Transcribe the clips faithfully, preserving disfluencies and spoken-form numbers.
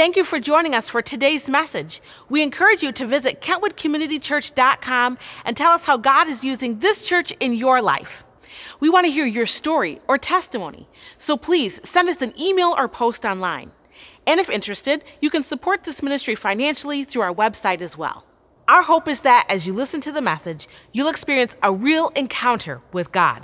Thank you for joining us for today's message. We encourage you to visit kentwood community church dot com and tell us how God is using this church in your life. We want to hear your story or testimony, so please send us an email or post online. And if interested, you can support this ministry financially through our website as well. Our hope is that as you listen to the message, you'll experience a real encounter with God.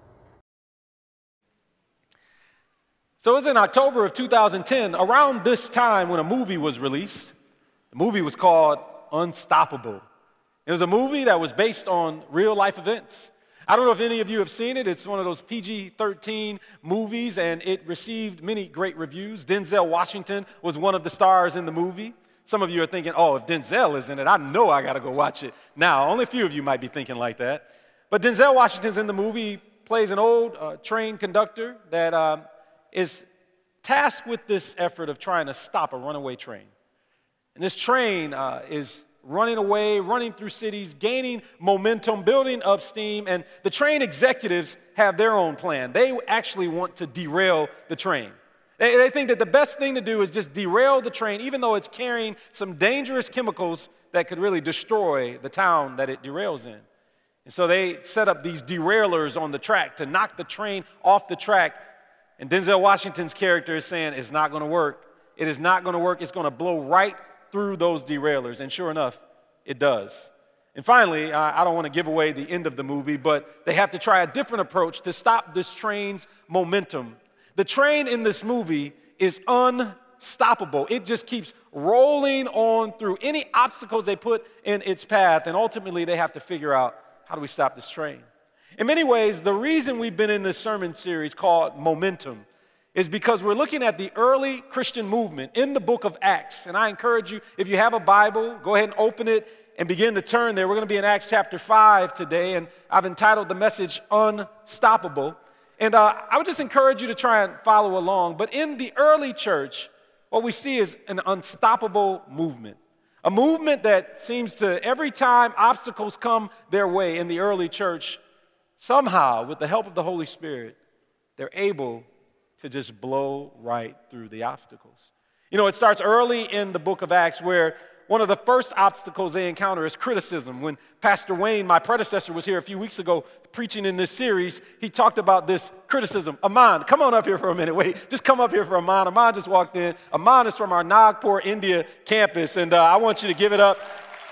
So it was in October of two thousand ten, around this time when a movie was released. The movie was called Unstoppable. It was a movie that was based on real life events. I don't know if any of you have seen it. It's one of those P G thirteen movies, and it received many great reviews. Denzel Washington was one of the stars in the movie. Some of you are thinking, oh, if Denzel is in it, I know I got to go watch it. Now, only a few of you might be thinking like that. But Denzel Washington's in the movie, plays an old uh, train conductor that um, is tasked with this effort of trying to stop a runaway train. And this train uh, is running away, running through cities, gaining momentum, building up steam, and the train executives have their own plan. They actually want to derail the train. They, they think that the best thing to do is just derail the train, even though it's carrying some dangerous chemicals that could really destroy the town that it derails in. And so they set up these derailers on the track to knock the train off the track. And Denzel Washington's character is saying, it's not going to work. It is not going to work. It's going to blow right through those derailers. And sure enough, it does. And finally, I don't want to give away the end of the movie, but they have to try a different approach to stop this train's momentum. The train in this movie is unstoppable. It just keeps rolling on through any obstacles they put in its path. And ultimately, they have to figure out, how do we stop this train? In many ways, the reason we've been in this sermon series called Momentum is because we're looking at the early Christian movement in the book of Acts. And I encourage you, if you have a Bible, go ahead and open it and begin to turn there. We're going to be in Acts chapter five today, and I've entitled the message Unstoppable. And uh, I would just encourage you to try and follow along. But in the early church, what we see is an unstoppable movement. A movement that seems to, every time obstacles come their way in the early church, somehow, with the help of the Holy Spirit, they're able to just blow right through the obstacles. You know, it starts early in the book of Acts where one of the first obstacles they encounter is criticism. When Pastor Wayne, my predecessor, was here a few weeks ago preaching in this series, he talked about this criticism. Aman, come on up here for a minute. Wait, just come up here for Aman. Aman just walked in. Aman is from our Nagpur, India campus, and uh, I want you to give it up.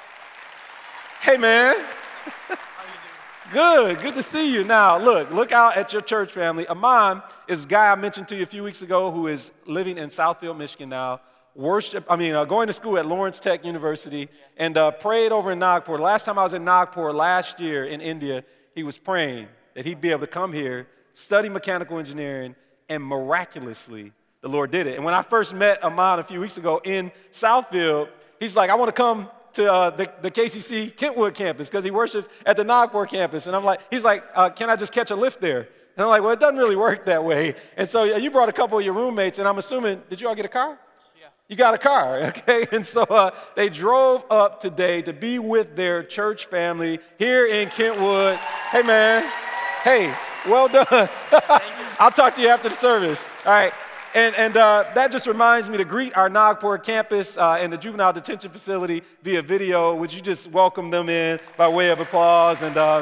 Hey, man. Good, good to see you. Now, look, look out at your church family. Aman is a guy I mentioned to you a few weeks ago who is living in Southfield, Michigan now, worship, I mean, uh, going to school at Lawrence Tech University, and uh, prayed over in Nagpur. The last time I was in Nagpur last year in India, he was praying that he'd be able to come here, study mechanical engineering, and miraculously, the Lord did it. And when I first met Aman a few weeks ago in Southfield, he's like, I want to come to uh, the, the K C C Kentwood campus because he worships at the Nagpur campus. And I'm like, he's like, uh, can I just catch a lift there? And I'm like, well, it doesn't really work that way. And so you brought a couple of your roommates, and I'm assuming, did you all get a car? Yeah. You got a car, okay? And so uh, they drove up today to be with their church family here in Kentwood. Hey, man. Hey, well done. I'll talk to you after the service. All right. And, and uh, that just reminds me to greet our Nagpur campus uh, and the juvenile detention facility via video. Would you just welcome them in by way of applause? And uh,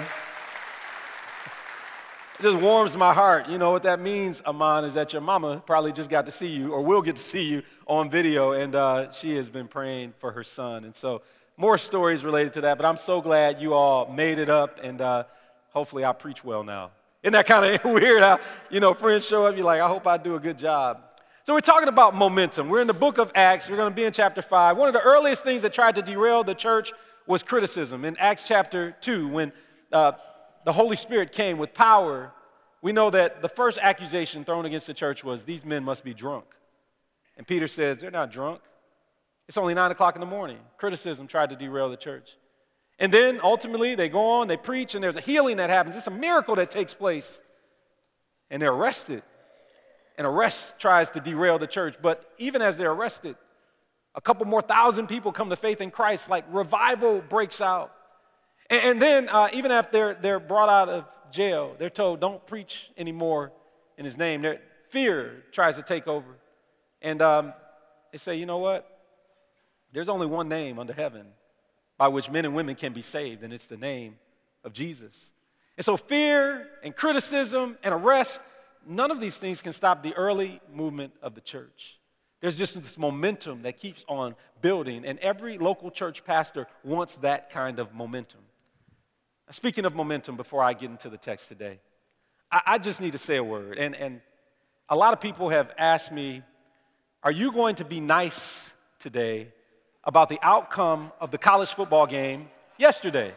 it just warms my heart. You know what that means, Aman, is that your mama probably just got to see you or will get to see you on video. And uh, she has been praying for her son. And so more stories related to that. But I'm so glad you all made it up. And uh, hopefully I preach well now. Isn't that kind of weird how, you know, friends show up, you're like, I hope I do a good job. So we're talking about momentum. We're in the book of Acts. We're going to be in chapter five. One of the earliest things that tried to derail the church was criticism. In Acts chapter two, when uh, the Holy Spirit came with power, we know that the first accusation thrown against the church was, these men must be drunk. And Peter says, they're not drunk. It's only nine o'clock in the morning. Criticism tried to derail the church. And then ultimately they go on, they preach, and there's a healing that happens. It's a miracle that takes place. And they're arrested. And arrest tries to derail the church. But even as they're arrested, a couple more thousand people come to faith in Christ, like revival breaks out. And, and then uh, even after they're, they're brought out of jail, they're told, don't preach anymore in his name. Their fear tries to take over. And um, they say, you know what? There's only one name under heaven by which men and women can be saved, and it's the name of Jesus. And so fear and criticism and arrest, none of these things can stop the early movement of the church. There's just this momentum that keeps on building, and every local church pastor wants that kind of momentum. Speaking of momentum, before I get into the text today, I, I just need to say a word. And, and a lot of people have asked me, are you going to be nice today about the outcome of the college football game yesterday?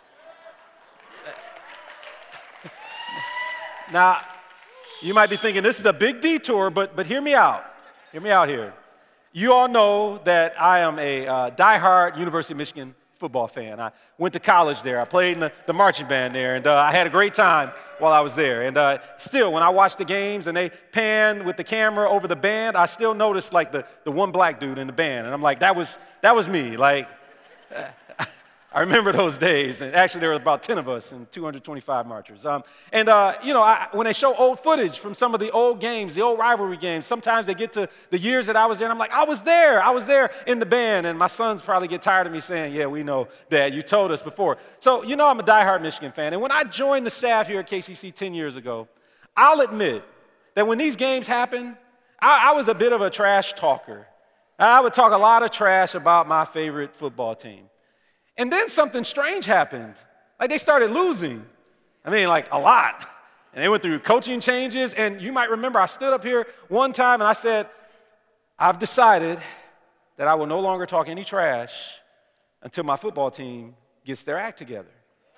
Now, you might be thinking this is a big detour, but, but hear me out. Hear me out here. You all know that I am a uh, diehard University of Michigan football fan. I went to college there. I played in the, the marching band there, and uh, I had a great time while I was there. And uh, still, when I watch the games and they pan with the camera over the band, I still notice like the, the one black dude in the band. And I'm like, that was, that was me. Like, uh, I remember those days. And actually, there were about ten of us and two hundred twenty-five marchers. Um, and, uh, you know, I, when they show old footage from some of the old games, the old rivalry games, sometimes they get to the years that I was there, and I'm like, I was there. I was there in the band. And my sons probably get tired of me saying, yeah, we know, Dad, you told us before. So, you know, I'm a diehard Michigan fan. And when I joined the staff here at K C C ten years ago, I'll admit that when these games happened, I, I was a bit of a trash talker. I would talk a lot of trash about my favorite football team. And then something strange happened. Like they started losing. I mean, like a lot. And they went through coaching changes. And you might remember I stood up here one time and I said, I've decided that I will no longer talk any trash until my football team gets their act together.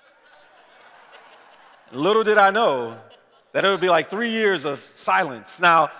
Little did I know that it would be like three years of silence. Now,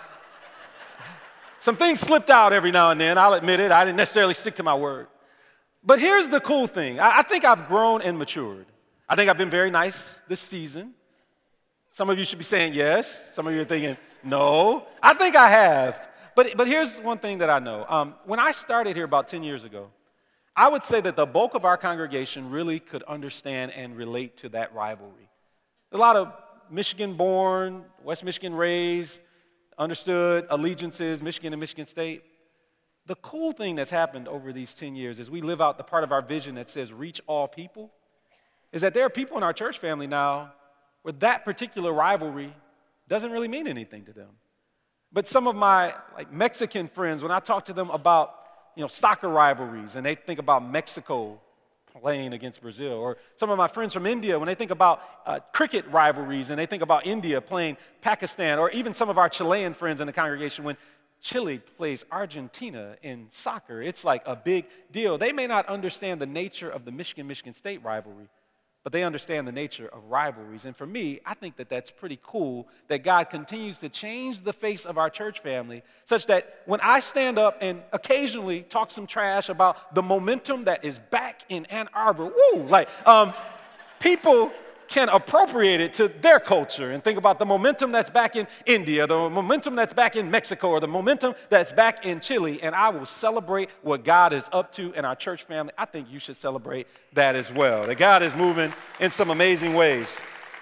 some things slipped out every now and then. I'll admit it. I didn't necessarily stick to my word. But here's the cool thing. I, I think I've grown and matured. I think I've been very nice this season. Some of you should be saying yes. Some of you are thinking no. I think I have. But, but here's one thing that I know. Um, when I started here about ten years ago, I would say that the bulk of our congregation really could understand and relate to that rivalry. A lot of Michigan-born, West Michigan raised, understood allegiances, Michigan and Michigan State. The cool thing that's happened over these ten years as we live out the part of our vision that says reach all people is that there are people in our church family now where that particular rivalry doesn't really mean anything to them. But some of my like Mexican friends, when I talk to them about you know soccer rivalries and they think about Mexico playing against Brazil, or some of my friends from India, when they think about uh, cricket rivalries and they think about India playing Pakistan, or even some of our Chilean friends in the congregation when Chile plays Argentina in soccer, it's like a big deal. They may not understand the nature of the Michigan-Michigan State rivalry, but they understand the nature of rivalries. And for me, I think that that's pretty cool that God continues to change the face of our church family such that when I stand up and occasionally talk some trash about the momentum that is back in Ann Arbor, woo, like um, people can appropriate it to their culture and think about the momentum that's back in India, the momentum that's back in Mexico, or the momentum that's back in Chile, and I will celebrate what God is up to in our church family. I think you should celebrate that as well, that God is moving in some amazing ways.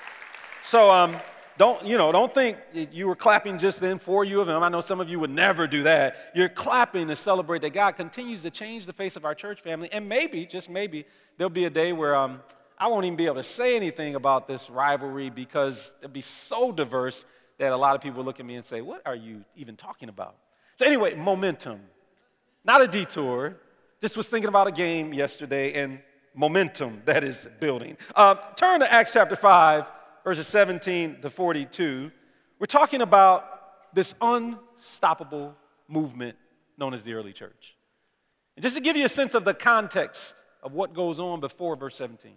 So um, don't, you know, don't think you were clapping just then for U of M. I know some of you would never do that. You're clapping to celebrate that God continues to change the face of our church family, and maybe, just maybe, there'll be a day where um, I won't even be able to say anything about this rivalry because it'll be so diverse that a lot of people look at me and say, what are you even talking about? So anyway, momentum. Not a detour. Just was thinking about a game yesterday and momentum that is building. Uh, turn to Acts chapter five, verses seventeen to forty-two. We're talking about this unstoppable movement known as the early church. And just to give you a sense of the context of what goes on before verse seventeen.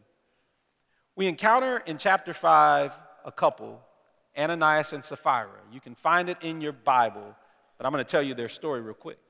We encounter in chapter five a couple, Ananias and Sapphira. You can find it in your Bible, but I'm going to tell you their story real quick.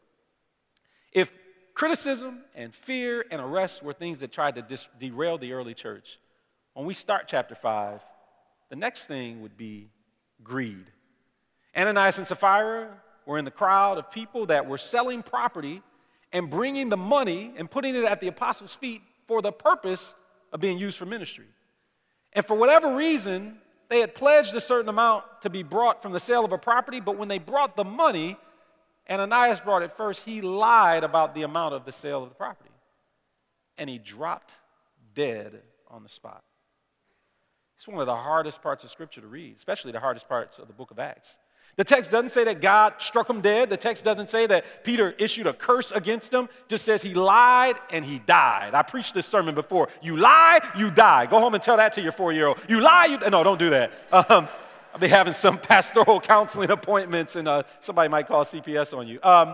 If criticism and fear and arrest were things that tried to dis- derail the early church, when we start chapter five, the next thing would be greed. Ananias and Sapphira were in the crowd of people that were selling property and bringing the money and putting it at the apostles' feet for the purpose of being used for ministry. And for whatever reason, they had pledged a certain amount to be brought from the sale of a property, but when they brought the money Ananias brought it first. He lied about the amount of the sale of the property, and he dropped dead on the spot. It's one of the hardest parts of Scripture to read, especially the hardest parts of the book of Acts. The text doesn't say that God struck him dead. The text doesn't say that Peter issued a curse against him. It just says he lied and he died. I preached this sermon before. You lie, you die. Go home and tell that to your four-year-old. You lie, you... No, don't do that. Um, I'll be having some pastoral counseling appointments, and uh, somebody might call C P S on you. Um,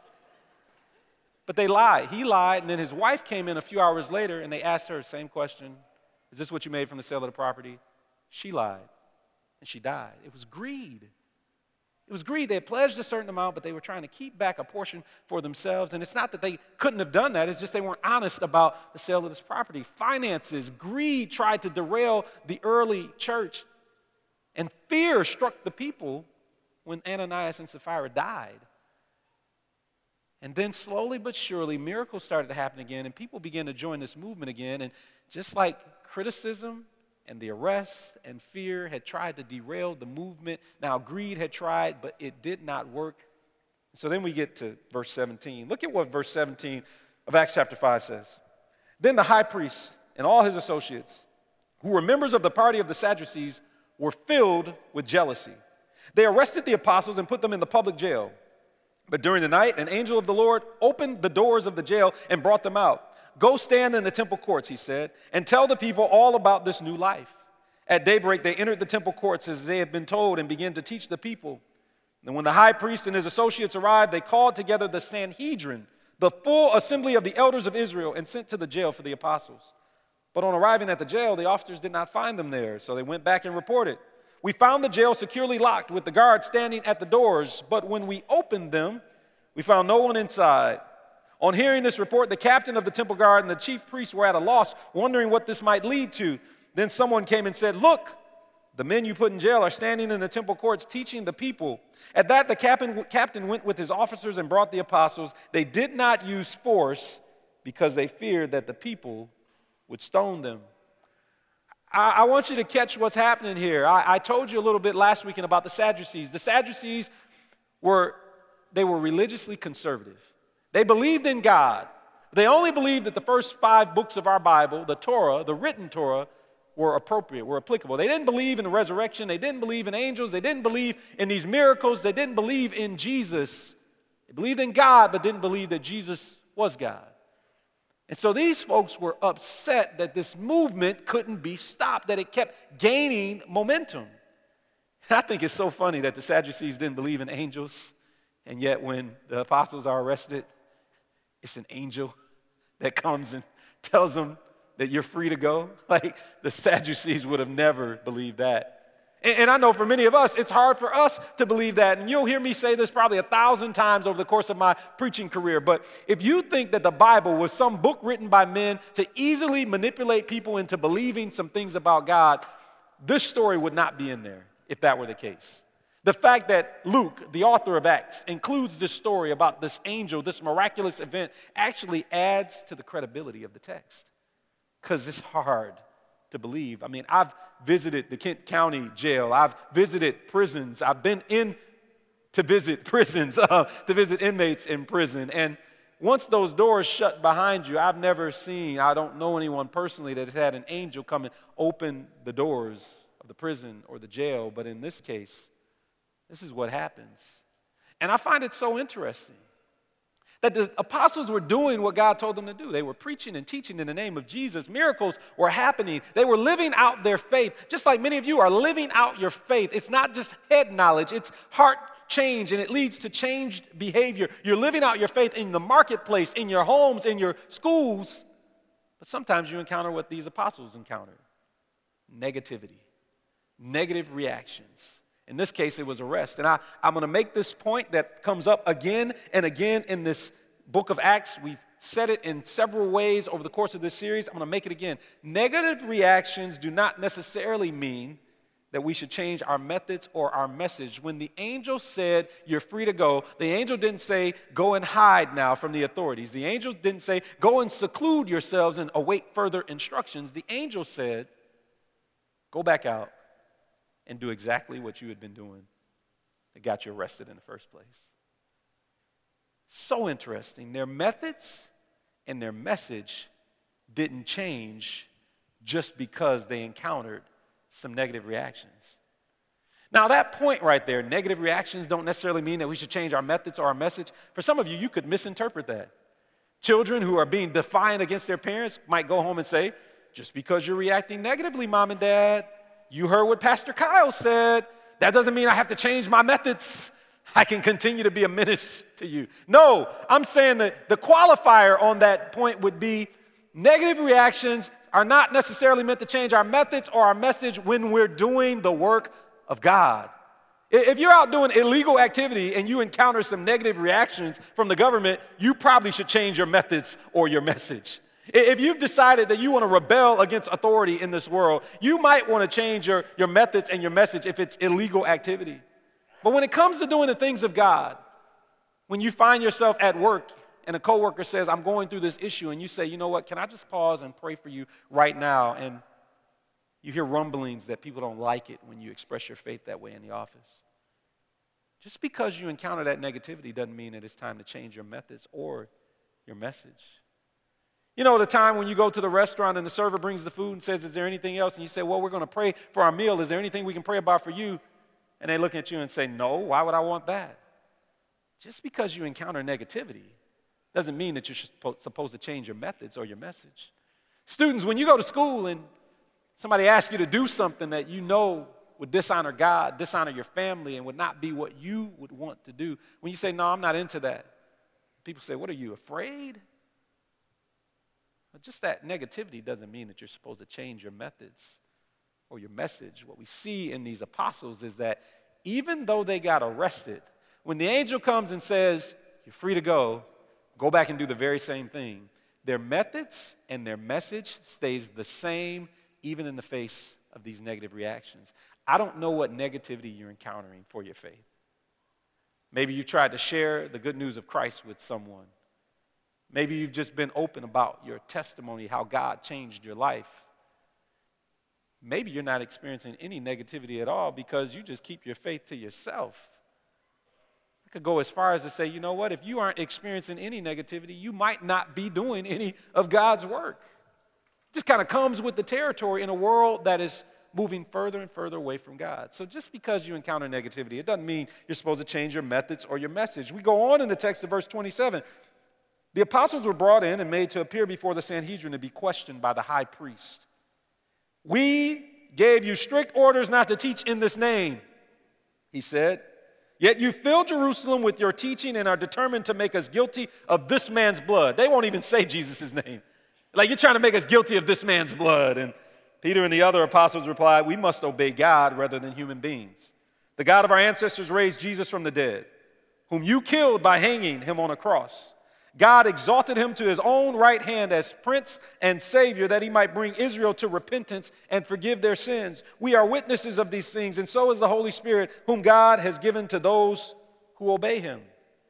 but they lied. He lied, and then his wife came in a few hours later, and they asked her the same question. Is this what you made from the sale of the property? She lied, and she died. It was greed. It was greed. They had pledged a certain amount, but they were trying to keep back a portion for themselves. And it's not that they couldn't have done that. It's just they weren't honest about the sale of this property. Finances, greed tried to derail the early church. And fear struck the people when Ananias and Sapphira died. And then slowly but surely, miracles started to happen again, and people began to join this movement again. And just like criticism and the arrest and fear had tried to derail the movement, now greed had tried, but it did not work. So then we get to verse seventeen. Look at what verse seventeen of Acts chapter five says. Then the high priest and all his associates, who were members of the party of the Sadducees, were filled with jealousy. They arrested the apostles and put them in the public jail. But during the night, an angel of the Lord opened the doors of the jail and brought them out. Go stand in the temple courts, he said, and tell the people all about this new life. At daybreak, they entered the temple courts as they had been told and began to teach the people. And when the high priest and his associates arrived, they called together the Sanhedrin, the full assembly of the elders of Israel, and sent to the jail for the apostles. But on arriving at the jail, the officers did not find them there, so they went back and reported. We found the jail securely locked with the guards standing at the doors, but when we opened them, we found no one inside. On hearing this report, the captain of the temple guard and the chief priests were at a loss, wondering what this might lead to. Then someone came and said, look, the men you put in jail are standing in the temple courts teaching the people. At that, the captain, captain went with his officers and brought the apostles. They did not use force because they feared that the people would stone them. I, I want you to catch what's happening here. I, I told you a little bit last weekend about the Sadducees. The Sadducees were, they were religiously conservative. They believed in God. They only believed that the first five books of our Bible, the Torah, the written Torah, were appropriate, were applicable. They didn't believe in the resurrection. They didn't believe in angels. They didn't believe in these miracles. They didn't believe in Jesus. They believed in God, but didn't believe that Jesus was God. And so these folks were upset that this movement couldn't be stopped, that it kept gaining momentum. And I think it's so funny that the Sadducees didn't believe in angels, and yet when the apostles are arrested, it's an angel that comes and tells them that you're free to go. Like, the Sadducees would have never believed that. And, and I know for many of us, it's hard for us to believe that. And you'll hear me say this probably a thousand times over the course of my preaching career. But if you think that the Bible was some book written by men to easily manipulate people into believing some things about God, this story would not be in there if that were the case. The fact that Luke, the author of Acts, includes this story about this angel, this miraculous event, actually adds to the credibility of the text. Because it's hard to believe. I mean, I've visited the Kent County Jail. I've visited prisons. I've been in to visit prisons, uh, to visit inmates in prison. And once those doors shut behind you, I've never seen, I don't know anyone personally that has had an angel come and open the doors of the prison or the jail. But in this case, this is what happens. And I find it so interesting that the apostles were doing what God told them to do. They were preaching and teaching in the name of Jesus. Miracles were happening. They were living out their faith, just like many of you are living out your faith. It's not just head knowledge, it's heart change, and it leads to changed behavior. You're living out your faith in the marketplace, in your homes, in your schools. But sometimes you encounter what these apostles encountered: negativity, negative reactions. In this case, it was arrest. And I, I'm going to make this point that comes up again and again in this book of Acts. We've said it in several ways over the course of this series. I'm going to make it again. Negative reactions do not necessarily mean that we should change our methods or our message. When the angel said, you're free to go, the angel didn't say, go and hide now from the authorities. The angel didn't say, go and seclude yourselves and await further instructions. The angel said, go back out and do exactly what you had been doing that got you arrested in the first place. So interesting. Their methods and their message didn't change just because they encountered some negative reactions. Now, that point right there, negative reactions don't necessarily mean that we should change our methods or our message. For some of you, you could misinterpret that. Children who are being defiant against their parents might go home and say, just because you're reacting negatively, Mom and Dad, you heard what Pastor Kyle said. That doesn't mean I have to change my methods. I can continue to be a menace to you. No, I'm saying that the qualifier on that point would be negative reactions are not necessarily meant to change our methods or our message when we're doing the work of God. If you're out doing illegal activity and you encounter some negative reactions from the government, you probably should change your methods or your message. If you've decided that you want to rebel against authority in this world, you might want to change your, your methods and your message if it's illegal activity. But when it comes to doing the things of God, when you find yourself at work and a coworker says, I'm going through this issue, and you say, you know what, can I just pause and pray for you right now? And you hear rumblings that people don't like it when you express your faith that way in the office. Just because you encounter that negativity doesn't mean that it's time to change your methods or your message. You know, the time when you go to the restaurant and the server brings the food and says, is there anything else? And you say, well, we're going to pray for our meal. Is there anything we can pray about for you? And they look at you and say, no, why would I want that? Just because you encounter negativity doesn't mean that you're supposed to change your methods or your message. Students, when you go to school and somebody asks you to do something that you know would dishonor God, dishonor your family, and would not be what you would want to do, when you say, no, I'm not into that, people say, what are you, afraid? But just that negativity doesn't mean that you're supposed to change your methods or your message. What we see in these apostles is that even though they got arrested, when the angel comes and says, you're free to go, go back and do the very same thing, their methods and their message stays the same even in the face of these negative reactions. I don't know what negativity you're encountering for your faith. Maybe you tried to share the good news of Christ with someone. Maybe you've just been open about your testimony, how God changed your life. Maybe you're not experiencing any negativity at all because you just keep your faith to yourself. I could go as far as to say, you know what, if you aren't experiencing any negativity, you might not be doing any of God's work. It just kind of comes with the territory in a world that is moving further and further away from God. So just because you encounter negativity, it doesn't mean you're supposed to change your methods or your message. We go on in the text of verse twenty-seven. The apostles were brought in and made to appear before the Sanhedrin to be questioned by the high priest. We gave you strict orders not to teach in this name, he said. Yet you fill Jerusalem with your teaching and are determined to make us guilty of this man's blood. They won't even say Jesus' name. Like, you're trying to make us guilty of this man's blood. And Peter and the other apostles replied, we must obey God rather than human beings. The God of our ancestors raised Jesus from the dead, whom you killed by hanging him on a cross. God exalted him to his own right hand as Prince and Savior, that he might bring Israel to repentance and forgive their sins. We are witnesses of these things, and so is the Holy Spirit, whom God has given to those who obey him.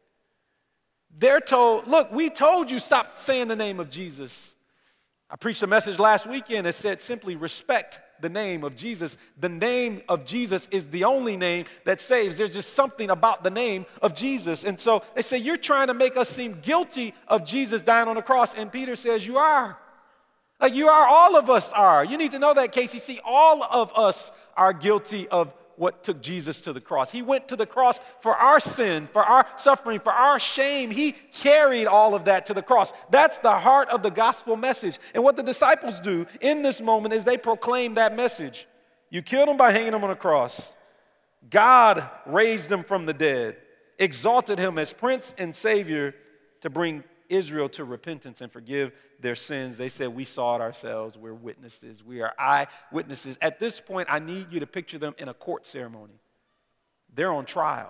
They're told, look, we told you stop saying the name of Jesus. I preached a message last weekend that said simply respect the name of Jesus. The name of Jesus is the only name that saves. There's just something about the name of Jesus. And so they say, you're trying to make us seem guilty of Jesus dying on the cross. And Peter says, you are. Like, you are, all of us are. You need to know that, Casey. See, all of us are guilty of what took Jesus to the cross. He went to the cross for our sin, for our suffering, for our shame. He carried all of that to the cross. That's the heart of the gospel message. And what the disciples do in this moment is they proclaim that message. You killed him by hanging him on a cross. God raised him from the dead, exalted him as Prince and Savior to bring Israel to repentance and forgive their sins. They said, we saw it ourselves. We're witnesses. We are eyewitnesses. At this point, I need you to picture them in a court ceremony. They're on trial.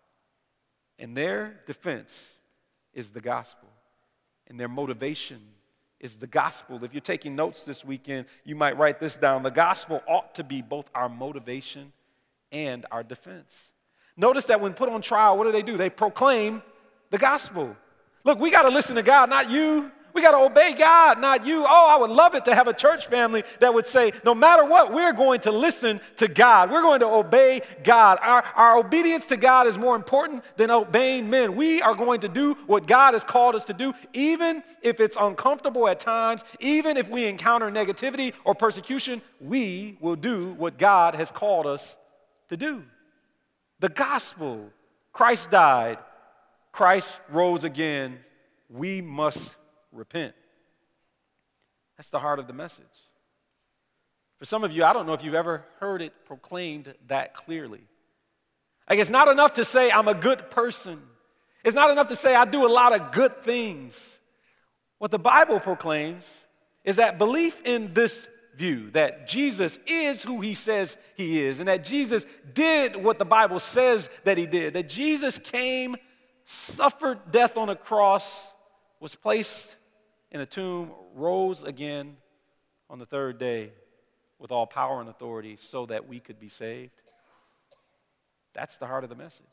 And their defense is the gospel. And their motivation is the gospel. If you're taking notes this weekend, you might write this down. The gospel ought to be both our motivation and our defense. Notice that when put on trial, what do they do? They proclaim the gospel. Look, we got to listen to God, not you. We got to obey God, not you. Oh, I would love it to have a church family that would say, no matter what, we're going to listen to God. We're going to obey God. Our, our obedience to God is more important than obeying men. We are going to do what God has called us to do, even if it's uncomfortable at times, even if we encounter negativity or persecution, we will do what God has called us to do. The gospel, Christ died, Christ rose again. We must repent. That's the heart of the message. For some of you, I don't know if you've ever heard it proclaimed that clearly. Like, it's not enough to say I'm a good person. It's not enough to say I do a lot of good things. What the Bible proclaims is that belief in this view, that Jesus is who he says he is, and that Jesus did what the Bible says that he did, that Jesus came, suffered death on a cross, was placed in a tomb, rose again on the third day with all power and authority so that we could be saved. That's the heart of the message.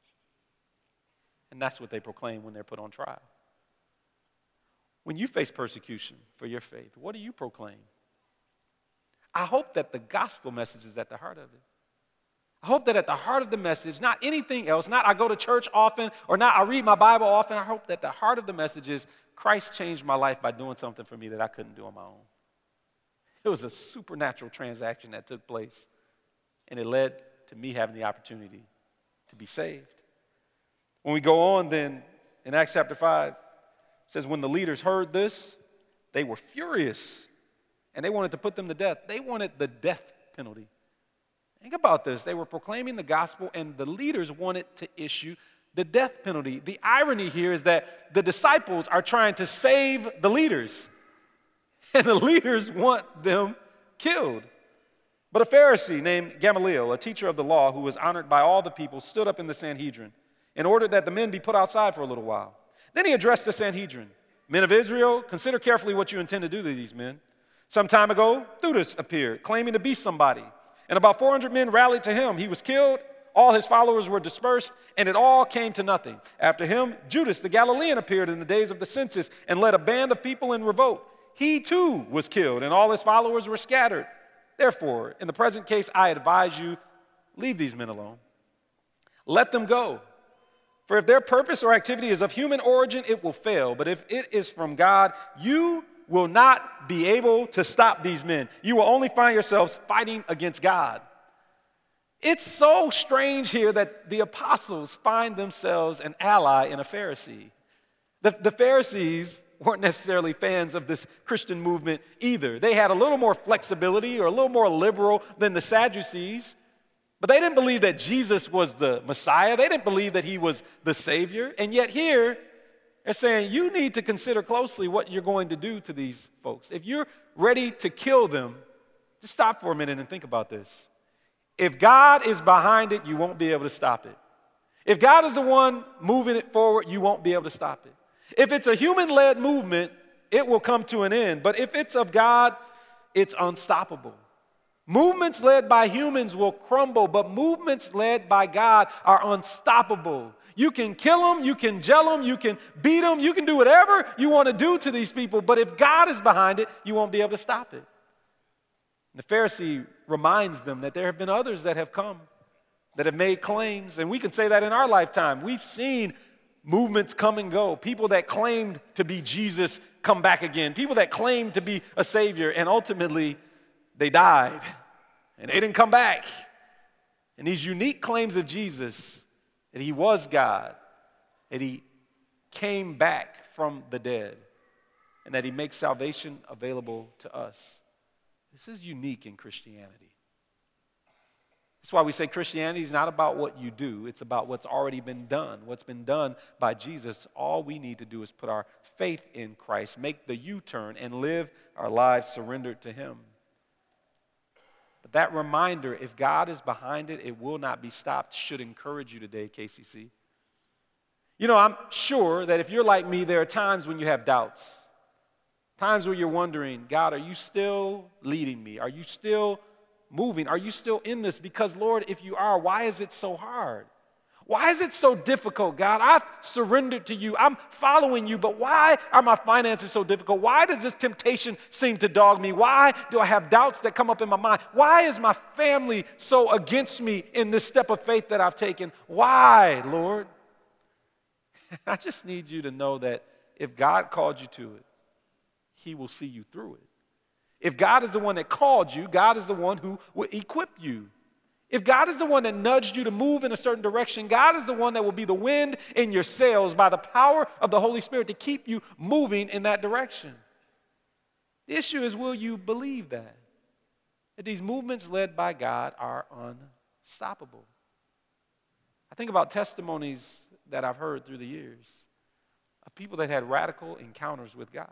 And that's what they proclaim when they're put on trial. When you face persecution for your faith, what do you proclaim? I hope that the gospel message is at the heart of it. I hope that at the heart of the message, not anything else, not I go to church often or not I read my Bible often, I hope that the heart of the message is Christ changed my life by doing something for me that I couldn't do on my own. It was a supernatural transaction that took place, and it led to me having the opportunity to be saved. When we go on then, in Acts chapter five, it says when the leaders heard this, they were furious, and they wanted to put them to death. They wanted the death penalty. Think about this. They were proclaiming the gospel, and the leaders wanted to issue the death penalty. The irony here is that the disciples are trying to save the leaders, and the leaders want them killed. But a Pharisee named Gamaliel, a teacher of the law who was honored by all the people, stood up in the Sanhedrin and ordered that the men be put outside for a little while. Then he addressed the Sanhedrin. Men of Israel, consider carefully what you intend to do to these men. Some time ago, Theudas appeared, claiming to be somebody. And about four hundred men rallied to him. He was killed, all his followers were dispersed, and it all came to nothing. After him, Judas the Galilean appeared in the days of the census and led a band of people in revolt. He too was killed, and all his followers were scattered. Therefore, in the present case, I advise you, leave these men alone. Let them go. For if their purpose or activity is of human origin, it will fail. But if it is from God, you will not be able to stop these men. You will only find yourselves fighting against God. It's so strange here that the apostles find themselves an ally in a Pharisee. The, the Pharisees weren't necessarily fans of this Christian movement either. They had a little more flexibility or a little more liberal than the Sadducees, but they didn't believe that Jesus was the Messiah. They didn't believe that he was the Savior. And yet here, they're saying you need to consider closely what you're going to do to these folks. If you're ready to kill them, just stop for a minute and think about this. If God is behind it, you won't be able to stop it. If God is the one moving it forward, you won't be able to stop it. If it's a human-led movement, it will come to an end. But if it's of God, it's unstoppable. Movements led by humans will crumble, but movements led by God are unstoppable. You can kill them, you can jail them, you can beat them, you can do whatever you want to do to these people, but if God is behind it, you won't be able to stop it. The Pharisee reminds them that there have been others that have come, that have made claims, and we can say that in our lifetime. We've seen movements come and go, people that claimed to be Jesus come back again, people that claimed to be a Savior, and ultimately they died, and they didn't come back. And these unique claims of Jesus, that he was God, that he came back from the dead, and that he makes salvation available to us. This is unique in Christianity. That's why we say Christianity is not about what you do. It's about what's already been done. What's been done by Jesus. All we need to do is put our faith in Christ, make the U-turn, and live our lives surrendered to him. But that reminder, if God is behind it, it will not be stopped, should encourage you today, K C C. You know, I'm sure that if you're like me, there are times when you have doubts. Times where you're wondering, God, are you still leading me? Are you still moving? Are you still in this? Because, Lord, if you are, why is it so hard? Why is it so difficult, God? I've surrendered to you. I'm following you, but why are my finances so difficult? Why does this temptation seem to dog me? Why do I have doubts that come up in my mind? Why is my family so against me in this step of faith that I've taken? Why, Lord? I just need you to know that if God called you to it, he will see you through it. If God is the one that called you, God is the one who will equip you. If God is the one that nudged you to move in a certain direction, God is the one that will be the wind in your sails by the power of the Holy Spirit to keep you moving in that direction. The issue is, will you believe that? That these movements led by God are unstoppable. I think about testimonies that I've heard through the years of people that had radical encounters with God.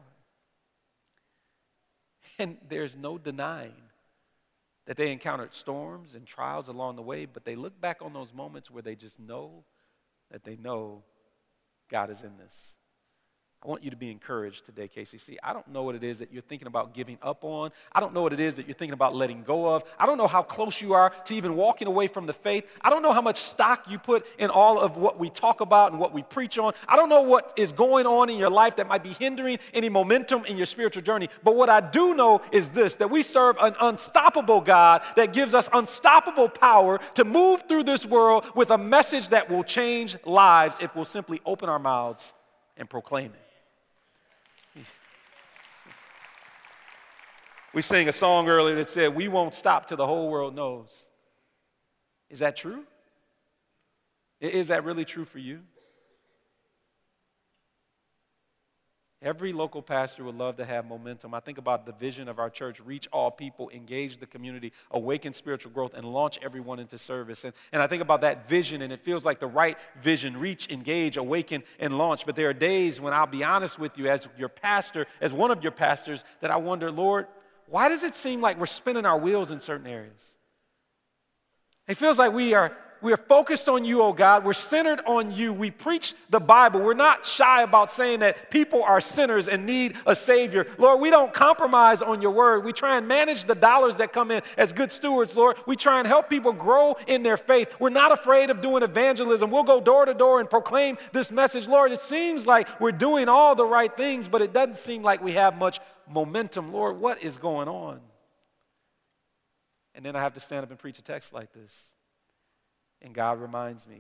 And there's no denying that they encountered storms and trials along the way, but they look back on those moments where they just know that they know God is in this. I want you to be encouraged today, K C C. I don't know what it is that you're thinking about giving up on. I don't know what it is that you're thinking about letting go of. I don't know how close you are to even walking away from the faith. I don't know how much stock you put in all of what we talk about and what we preach on. I don't know what is going on in your life that might be hindering any momentum in your spiritual journey. But what I do know is this, that we serve an unstoppable God that gives us unstoppable power to move through this world with a message that will change lives if we'll simply open our mouths and proclaim it. We sang a song earlier that said, "We won't stop till the whole world knows." Is that true? Is that really true for you? Every local pastor would love to have momentum. I think about the vision of our church: reach all people, engage the community, awaken spiritual growth, and launch everyone into service. And, and I think about that vision, and it feels like the right vision: reach, engage, awaken, and launch. But there are days when, I'll be honest with you, as your pastor, as one of your pastors, that I wonder, Lord, why does it seem like we're spinning our wheels in certain areas? It feels like we are we are focused on you, oh God. We're centered on you. We preach the Bible. We're not shy about saying that people are sinners and need a Savior. Lord, we don't compromise on your word. We try and manage the dollars that come in as good stewards, Lord. We try and help people grow in their faith. We're not afraid of doing evangelism. We'll go door to door and proclaim this message. Lord, it seems like we're doing all the right things, but it doesn't seem like we have much momentum. Lord, what is going on? And then I have to stand up and preach a text like this. And God reminds me,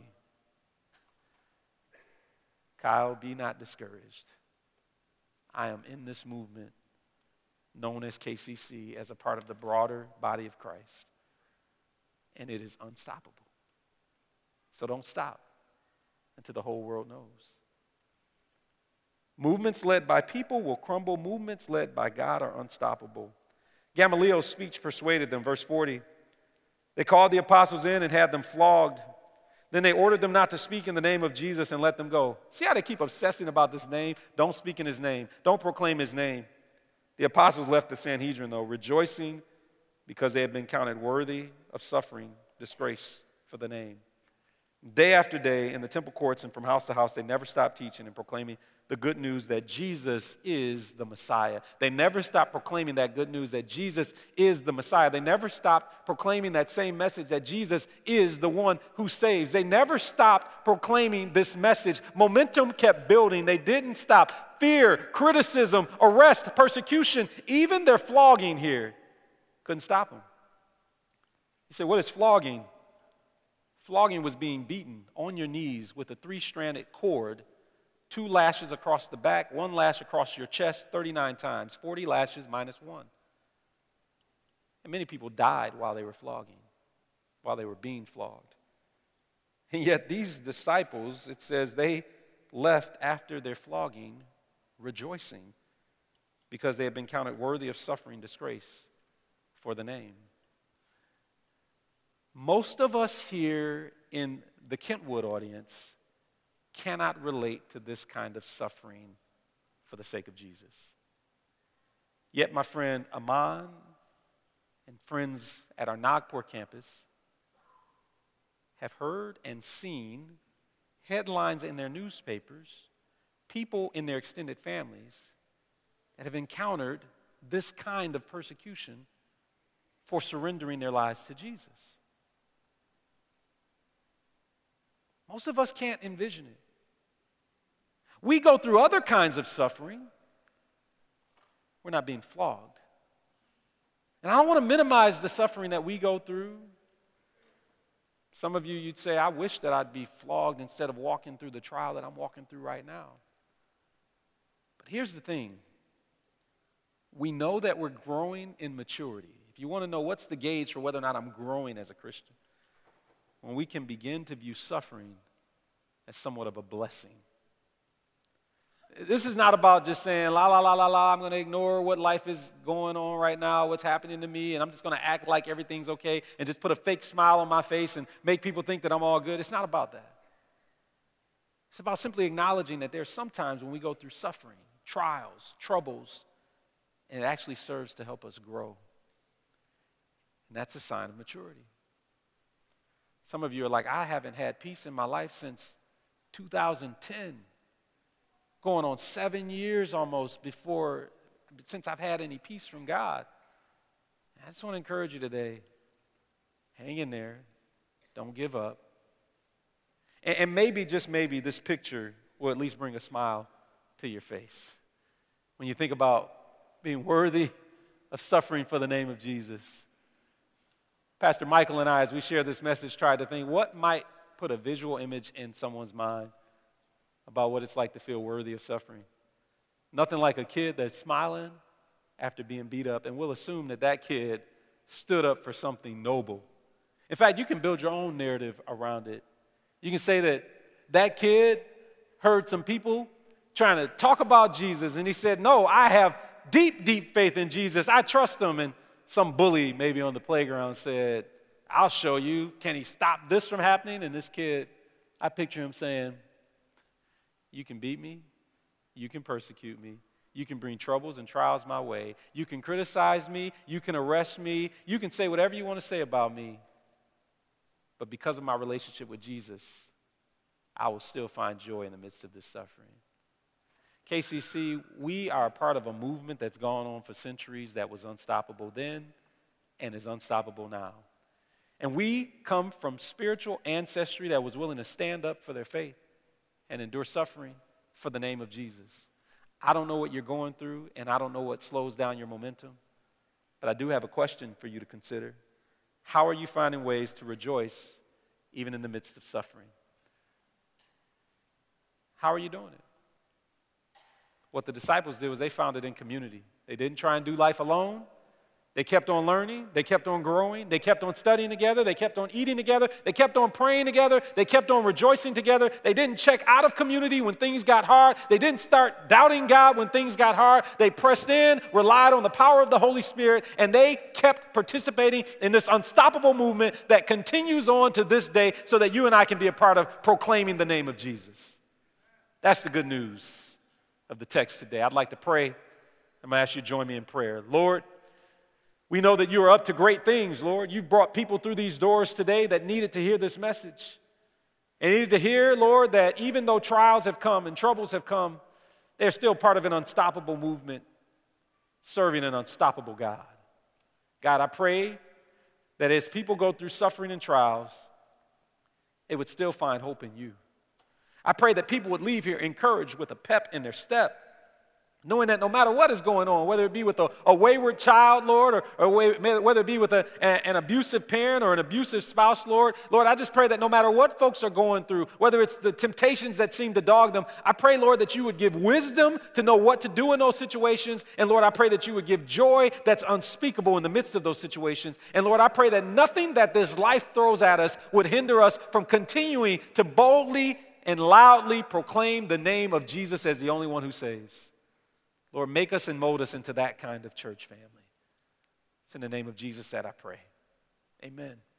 Kyle, be not discouraged. I am in this movement known as K C C as a part of the broader body of Christ. And it is unstoppable. So don't stop until the whole world knows. Movements led by people will crumble. Movements led by God are unstoppable. Gamaliel's speech persuaded them. Verse forty. They called the apostles in and had them flogged. Then they ordered them not to speak in the name of Jesus and let them go. See how they keep obsessing about this name? Don't speak in his name. Don't proclaim his name. The apostles left the Sanhedrin, though, rejoicing because they had been counted worthy of suffering disgrace for the name. Day after day in the temple courts and from house to house, they never stopped teaching and proclaiming the good news that Jesus is the Messiah. They never stopped proclaiming that good news that Jesus is the Messiah. They never stopped proclaiming that same message that Jesus is the one who saves. They never stopped proclaiming this message. Momentum kept building. They didn't stop. Fear, criticism, arrest, persecution, even their flogging here couldn't stop them. You say, what is flogging? Flogging was being beaten on your knees with a three-stranded cord, two lashes across the back, one lash across your chest, thirty-nine times, forty lashes minus one. And many people died while they were flogging, while they were being flogged. And yet these disciples, it says, they left after their flogging rejoicing because they had been counted worthy of suffering disgrace for the name. Most of us here in the Kentwood audience cannot relate to this kind of suffering for the sake of Jesus. Yet my friend Aman and friends at our Nagpur campus have heard and seen headlines in their newspapers, people in their extended families that have encountered this kind of persecution for surrendering their lives to Jesus. Most of us can't envision it. We go through other kinds of suffering. We're not being flogged. And I don't want to minimize the suffering that we go through. Some of you, you'd say, I wish that I'd be flogged instead of walking through the trial that I'm walking through right now. But here's the thing. We know that we're growing in maturity. If you want to know what's the gauge for whether or not I'm growing as a Christian, when we can begin to view suffering as somewhat of a blessing. This is not about just saying, la, la, la, la, la, I'm going to ignore what life is going on right now, what's happening to me, and I'm just going to act like everything's okay and just put a fake smile on my face and make people think that I'm all good. It's not about that. It's about simply acknowledging that there's sometimes when we go through suffering, trials, troubles, and it actually serves to help us grow. And that's a sign of maturity. Some of you are like, I haven't had peace in my life since two thousand ten. Going on seven years almost before, since I've had any peace from God. I just want to encourage you today, hang in there, don't give up. And, and maybe, just maybe, this picture will at least bring a smile to your face. When you think about being worthy of suffering for the name of Jesus. Pastor Michael and I, as we share this message, tried to think what might put a visual image in someone's mind about what it's like to feel worthy of suffering. Nothing like a kid that's smiling after being beat up, and we'll assume that that kid stood up for something noble. In fact, you can build your own narrative around it. You can say that that kid heard some people trying to talk about Jesus, and he said, no, I have deep, deep faith in Jesus. I trust him. And some bully maybe on the playground said, I'll show you. Can he stop this from happening? And this kid, I picture him saying, you can beat me, you can persecute me, you can bring troubles and trials my way, you can criticize me, you can arrest me, you can say whatever you want to say about me, but because of my relationship with Jesus, I will still find joy in the midst of this suffering. K C C, we are a part of a movement that's gone on for centuries that was unstoppable then and is unstoppable now. And we come from spiritual ancestry that was willing to stand up for their faith and endure suffering for the name of Jesus. I don't know what you're going through, and I don't know what slows down your momentum, but I do have a question for you to consider. How are you finding ways to rejoice even in the midst of suffering? How are you doing it? What the disciples did was they found it in community. They didn't try and do life alone. They kept on learning. They kept on growing. They kept on studying together. They kept on eating together. They kept on praying together. They kept on rejoicing together. They didn't check out of community when things got hard. They didn't start doubting God when things got hard. They pressed in, relied on the power of the Holy Spirit, and they kept participating in this unstoppable movement that continues on to this day so that you and I can be a part of proclaiming the name of Jesus. That's the good news of the text today. I'd like to pray. I'm going to ask you to join me in prayer. Lord, we know that you are up to great things, Lord. You've brought people through these doors today that needed to hear this message. And needed to hear, Lord, that even though trials have come and troubles have come, they're still part of an unstoppable movement, serving an unstoppable God. God, I pray that as people go through suffering and trials, they would still find hope in you. I pray that people would leave here encouraged with a pep in their step, knowing that no matter what is going on, whether it be with a, a wayward child, Lord, or, or whether it be with a, a, an abusive parent or an abusive spouse, Lord, Lord, I just pray that no matter what folks are going through, whether it's the temptations that seem to dog them, I pray, Lord, that you would give wisdom to know what to do in those situations. And Lord, I pray that you would give joy that's unspeakable in the midst of those situations. And Lord, I pray that nothing that this life throws at us would hinder us from continuing to boldly and loudly proclaim the name of Jesus as the only one who saves. Lord, make us and mold us into that kind of church family. It's in the name of Jesus that I pray. Amen.